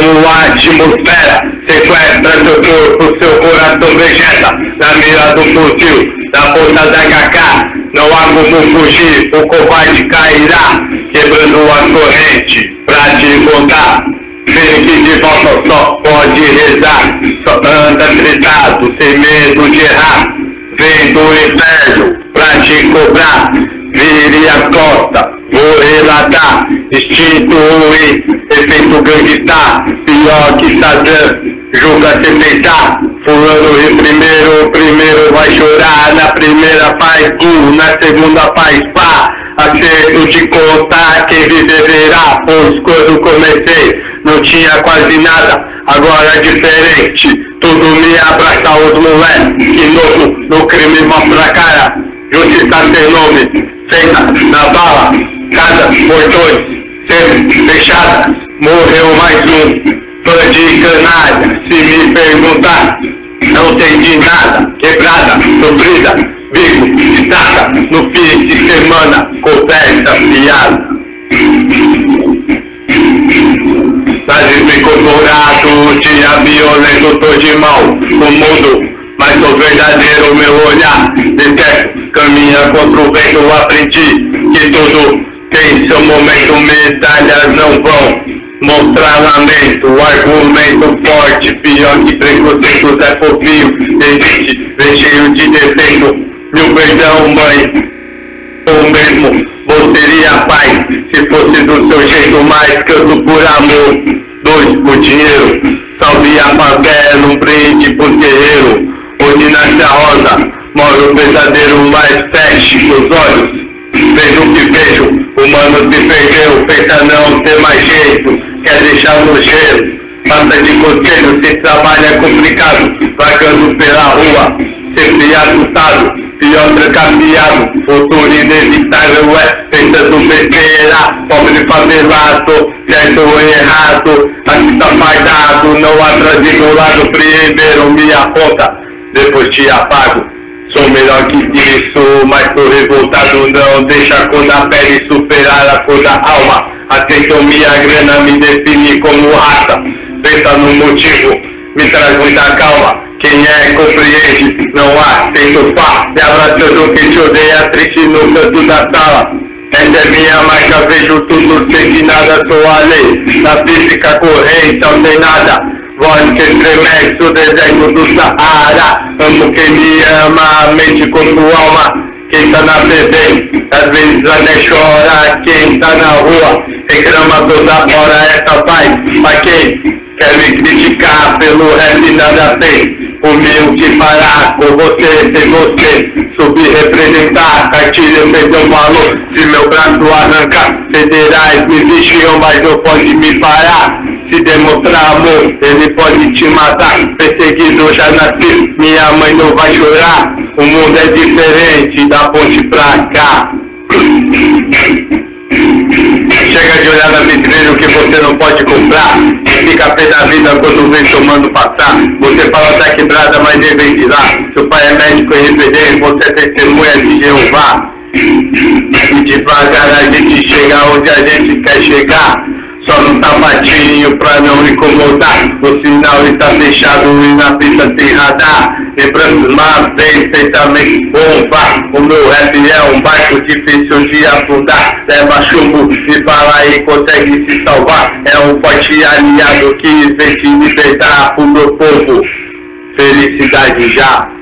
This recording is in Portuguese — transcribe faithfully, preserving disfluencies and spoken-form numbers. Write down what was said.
sua atmosfera, sequestra seu corpo, seu coração vegeta, na mira do fuzil, na ponta da H K, não há como fugir, o covarde cairá, quebrando a corrente, pra te encontrar. Vem que de volta só pode rezar, só anda tretado, sem medo de errar. Vem do inferno pra te cobrar, vire a costa, vou relatar. Instinto ruim, efeito gangsta, pior que Saddam, julga sem pensar. Fulano em primeiro, o primeiro vai chorar, na primeira faz gol, na segunda faz pá. Acerto de contar, quem viver verá, pois quando comecei não tinha quase nada, agora é diferente, tudo me abraça os moleques, que novo no crime mostra a cara, justiça sem nome, feita na bala, casas, portões, sempre fechadas, morreu mais um, fã de canalha, se me perguntar, não entendi nada, quebrada, sofrida, vivo, destaca, no fim de semana, conversa piada. Ficou dourado, dia violento, tô de mão o mundo, mas sou verdadeiro, meu olhar detesto, caminha contra o vento, aprendi que tudo tem seu momento, medalhas não vão mostrar lamento, argumento forte, pior que preconceito, é fofinho, existe, vem cheio de defeito, meu perdão mãe, ou mesmo, você seria paz, se fosse do seu jeito, mais canto por amor. Dois por dinheiro, salve a favela, um brinde pro guerreiro. Onde nasce a rosa, mora o pesadelo, mas feche os olhos. Vejo o que vejo, o mano se perdeu, pensa não ter mais jeito, quer deixar no gelo. Passa de conselho, se trabalha é complicado, vagando pela rua, sempre assustado, pior trancafiado, futuro inevitável é pensando besteira, pobre favelado, certo ou errado, aqui tá fardado, não atrase do lado, primeiro me aponta, depois te apago, sou melhor que isso, mas tô revoltado, não deixa a cor da pele superar a cor da alma, atenção minha grana me define como raça, pensa no motivo, me traz muita calma, quem é compreende, não há sem sofá, me abraçando quem te odeia, triste no canto da sala. Essa é minha marca, vejo tudo sem que nada, sou a lei, na física corrente, não tem nada. Voz que estremece o deserto do Saara, amo quem me ama, mente com tua alma. Quem tá na T V, às vezes até chora, quem tá na rua, reclama toda hora, essa paz, pra quem quer me criticar, pelo rap nada fez. Humilde parar com você, sem você, subir representar, cartilha perdeu um valor, se meu braço arrancar, federais me vigiam, mas não pode me parar, se demonstrar amor, ele pode te matar, perseguido já nasci, minha mãe não vai chorar, o mundo é diferente, da ponte pra cá. Chega de olhar na vitrine o que você não pode comprar, fica pé da vida quando vem tomando passar. Você fala tá quebrada, mas nem vem de lá. Seu pai é médico e R P D, você é testemunha de Jeová. E devagar a gente chega onde a gente quer chegar, só no sapatinho pra não incomodar. O sinal está fechado e na pista tem radar. Lembrando uma vez, pensamento bomba. O meu rap é um barco difícil de afundar. Leva chumbo e fala e consegue se salvar. É um forte aliado que vem te libertar pro meu povo. Felicidade já.